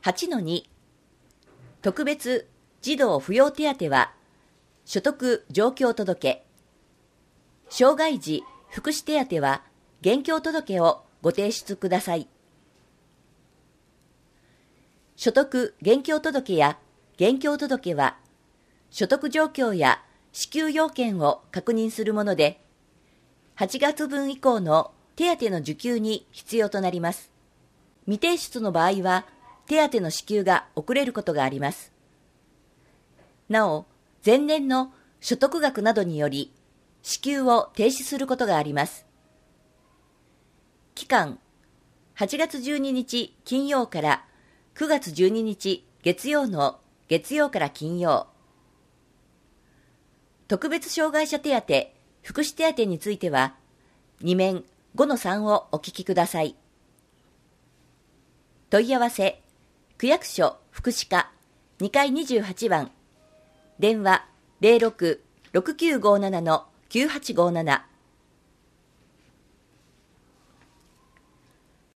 8-2 特別児童扶養手当は所得状況届、障害児福祉手当は現況届をご提出ください。所得現況届や現況届は所得状況や支給要件を確認するもので、8月分以降の手当の受給に必要となります。未提出の場合は手当の支給が遅れることがあります。なお、前年の所得額などにより支給を停止することがあります。期間、8月12日金曜から9月12日月曜の月曜から金曜。特別障害者手当、福祉手当については、2面 5-3 をお聞きください。問い合わせ、区役所福祉課2階28番、電話 06-6957-9857